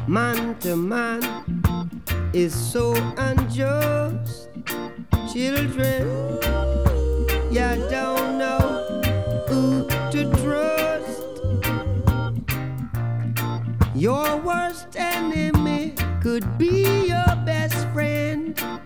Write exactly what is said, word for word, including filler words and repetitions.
Man to man is so unjust. Children, you don't know who to trust. Your worst enemy could be your best friend.